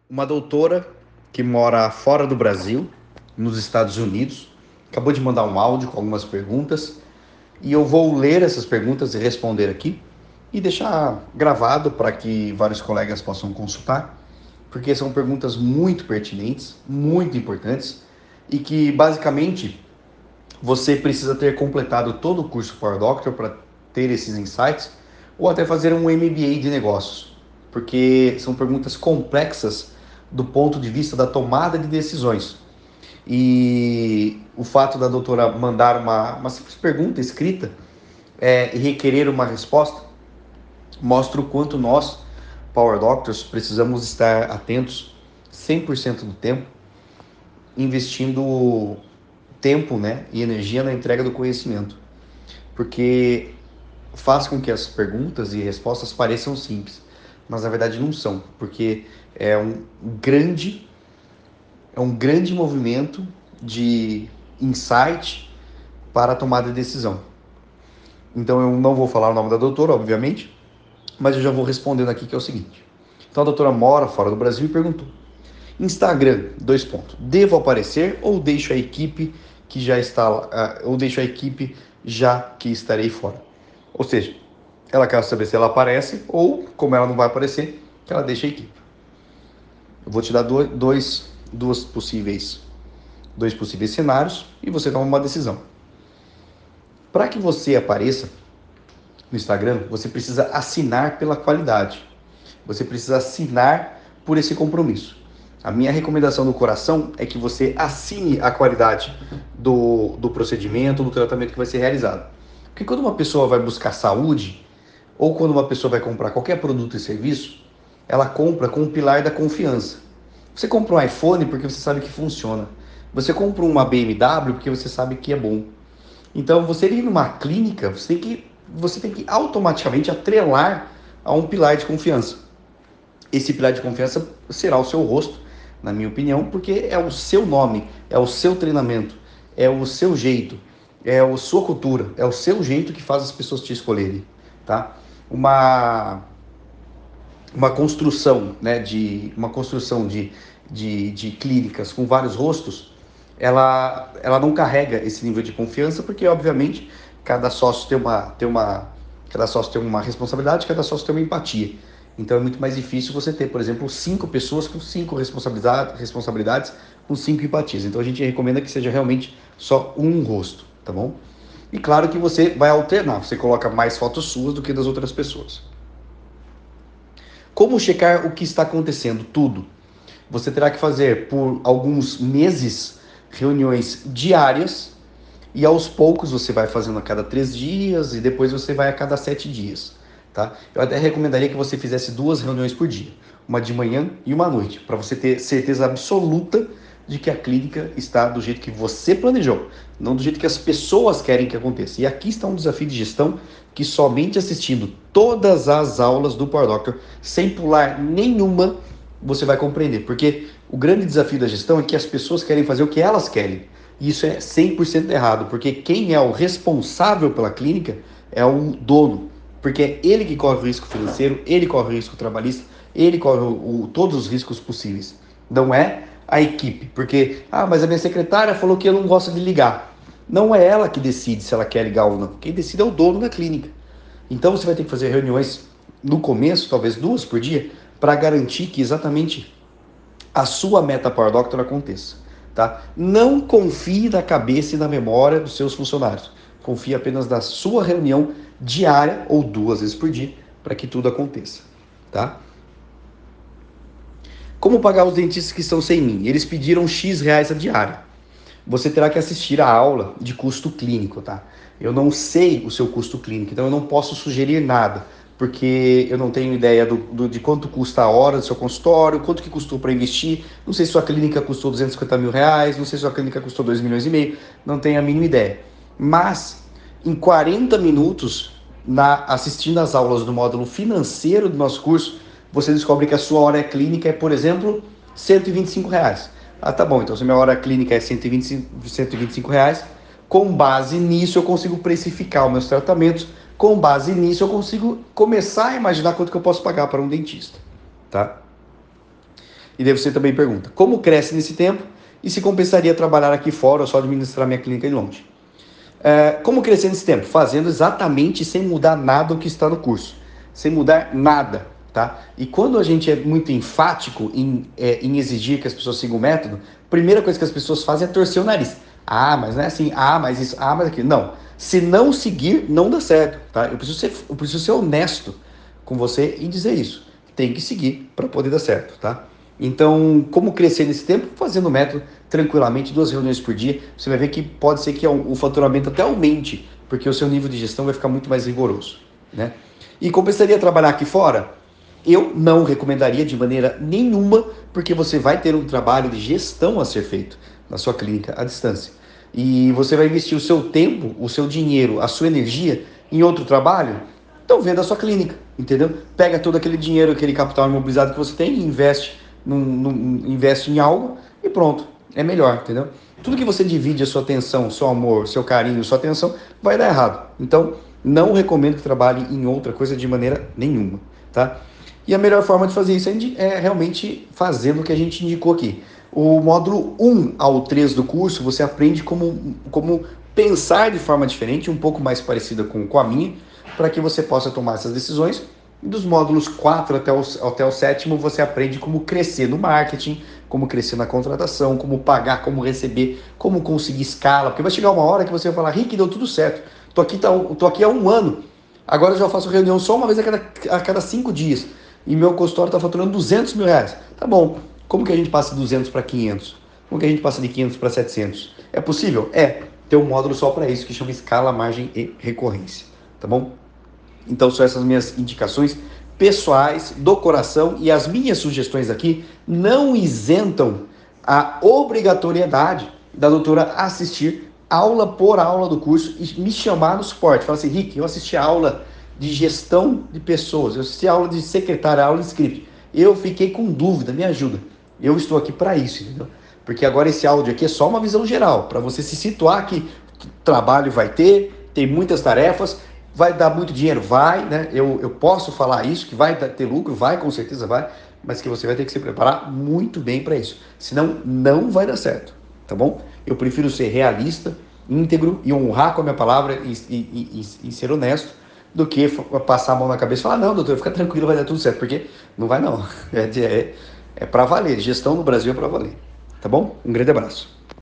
Uma doutora que mora fora do Brasil, nos Estados Unidos, acabou de mandar um áudio com algumas perguntas e eu vou ler essas perguntas e responder aqui e deixar gravado para que vários colegas possam consultar, porque são perguntas muito pertinentes, muito importantes e que basicamente você precisa ter completado todo o curso Power Doctor para ter esses insights ou até fazer um MBA de negócios, porque são perguntas complexas do ponto de vista da tomada de decisões. E o fato da doutora mandar uma simples pergunta escrita e requerer uma resposta mostra o quanto nós, Power Doctors, precisamos estar atentos 100% do tempo, investindo tempo, né, e energia na entrega do conhecimento, porque faz com que as perguntas e respostas pareçam simples, mas na verdade não são, porque é um grande movimento de insight para a tomada de decisão. Então eu não vou falar o nome da doutora, obviamente, mas eu já vou respondendo aqui, que é o seguinte. Então a doutora mora fora do Brasil e perguntou: Instagram, devo aparecer ou deixo a equipe que já está, ou deixo a equipe já que estarei fora? Ou seja, ela quer saber se ela aparece ou, como ela não vai aparecer, que ela deixa a equipe. Eu vou te dar dois possíveis cenários e você toma uma decisão. Para que você apareça no Instagram, você precisa assinar pela qualidade. Você precisa assinar por esse compromisso. A minha recomendação do coração é que você assine a qualidade do procedimento, do tratamento que vai ser realizado. Porque quando uma pessoa vai buscar saúde, ou quando uma pessoa vai comprar qualquer produto e serviço, ela compra com o pilar da confiança. Você compra um iPhone porque você sabe que funciona. Você compra uma BMW porque você sabe que é bom. Então, você ir numa clínica, você tem que automaticamente atrelar a um pilar de confiança. Esse pilar de confiança será o seu rosto, na minha opinião, porque é o seu nome, é o seu treinamento, é o seu jeito, é a sua cultura, é o seu jeito que faz as pessoas te escolherem, tá? Uma construção, né, de clínicas com vários rostos, ela não carrega esse nível de confiança, porque obviamente cada sócio cada sócio tem uma responsabilidade, cada sócio tem uma empatia. Então é muito mais difícil você ter, por exemplo, 5 pessoas com 5 responsabilidades, com 5 empatias. Então a gente recomenda que seja realmente só um rosto, tá bom? E claro que você vai alternar, você coloca mais fotos suas do que das outras pessoas. Como checar o que está acontecendo? Tudo. Você terá que fazer por alguns meses reuniões diárias e aos poucos você vai fazendo a cada 3 dias e depois você vai a cada 7 dias. Tá? Eu até recomendaria que você fizesse 2 reuniões por dia, uma de manhã e uma à noite, para você ter certeza absoluta de que a clínica está do jeito que você planejou, não do jeito que as pessoas querem que aconteça. E aqui está um desafio de gestão que somente assistindo todas as aulas do Power Doctor, sem pular nenhuma, você vai compreender. Porque o grande desafio da gestão é que as pessoas querem fazer o que elas querem. E isso é 100% errado, porque quem é o responsável pela clínica é o dono. Porque é ele que corre o risco financeiro, ele corre o risco trabalhista, ele corre todos os riscos possíveis. Não é a equipe, porque, mas a minha secretária falou que eu não gosto de ligar. Não é ela que decide se ela quer ligar ou não. Quem decide é o dono da clínica. Então você vai ter que fazer reuniões no começo, talvez 2 por dia, para garantir que exatamente a sua meta Power Doctor aconteça. Tá? Não confie na cabeça e na memória dos seus funcionários. Confie apenas na sua reunião diária ou 2 vezes por dia para que tudo aconteça. Tá? Como pagar os dentistas que estão sem mim? Eles pediram X reais a diária. Você terá que assistir a aula de custo clínico, tá? Eu não sei o seu custo clínico, então eu não posso sugerir nada, porque eu não tenho ideia de quanto custa a hora do seu consultório, quanto que custou para investir, não sei se sua clínica custou 250 mil reais, não sei se sua clínica custou 2 milhões e meio, não tenho a mínima ideia. Mas, em 40 minutos, assistindo às aulas do módulo financeiro do nosso curso, você descobre que a sua hora clínica é, por exemplo, 125 reais. Tá bom, então se minha hora clínica é 125 reais, com base nisso eu consigo precificar os meus tratamentos, com base nisso eu consigo começar a imaginar quanto que eu posso pagar para um dentista, tá? E daí você também pergunta, como cresce nesse tempo e se compensaria trabalhar aqui fora ou só administrar minha clínica de longe? Como crescer nesse tempo? Fazendo exatamente sem mudar nada o que está no curso. Sem mudar nada, tá? E quando a gente é muito enfático em exigir que as pessoas sigam o método, a primeira coisa que as pessoas fazem é torcer o nariz. Ah, mas não é assim. Ah, mas isso. Ah, mas aquilo. Não. Se não seguir, não dá certo, tá? Eu preciso ser honesto com você e dizer isso. Tem que seguir para poder dar certo, tá? Então, como crescer nesse tempo? Fazendo o método tranquilamente, 2 reuniões por dia. Você vai ver que pode ser que o faturamento até aumente, porque o seu nível de gestão vai ficar muito mais rigoroso, né? E compensaria trabalhar aqui fora? Eu não recomendaria de maneira nenhuma, porque você vai ter um trabalho de gestão a ser feito na sua clínica à distância. E você vai investir o seu tempo, o seu dinheiro, a sua energia em outro trabalho, então venda a sua clínica, entendeu? Pega todo aquele dinheiro, aquele capital imobilizado que você tem e investe, investe em algo e pronto, é melhor, entendeu? Tudo que você divide a sua atenção, seu amor, seu carinho, sua atenção, vai dar errado. Então, não recomendo que trabalhe em outra coisa de maneira nenhuma, tá? E a melhor forma de fazer isso é realmente fazendo o que a gente indicou aqui. O módulo 1 ao 3 do curso, você aprende como pensar de forma diferente, um pouco mais parecida com a minha, para que você possa tomar essas decisões. E dos módulos 4 até o 7º, você aprende como crescer no marketing, como crescer na contratação, como pagar, como receber, como conseguir escala. Porque vai chegar uma hora que você vai falar, Rick, deu tudo certo. Tô aqui há 1 ano. Agora eu já faço reunião só uma vez a cada 5 dias. E meu consultório está faturando 200 mil reais. Tá bom. Como que a gente passa de 200 para 500? Como que a gente passa de 500 para 700? É possível? É. Tem um módulo só para isso, que chama escala, margem e recorrência. Tá bom? Então são essas minhas indicações pessoais do coração, e as minhas sugestões aqui não isentam a obrigatoriedade da doutora assistir aula por aula do curso e me chamar no suporte. Fala assim, Rick, eu assisti a aula de gestão de pessoas, eu assisti a aula de secretária, a aula de script. Eu fiquei com dúvida, me ajuda. Eu estou aqui para isso, entendeu? Porque agora esse áudio aqui é só uma visão geral, para você se situar que trabalho vai ter, tem muitas tarefas. Vai dar muito dinheiro? Vai, né? Eu posso falar isso, que vai ter lucro? Vai, com certeza vai, mas que você vai ter que se preparar muito bem para isso. Senão, não vai dar certo, tá bom? Eu prefiro ser realista, íntegro e honrar com a minha palavra e ser honesto do que passar a mão na cabeça e falar, não, doutor, fica tranquilo, vai dar tudo certo, porque não vai não. É para valer. Gestão no Brasil é para valer, tá bom? Um grande abraço.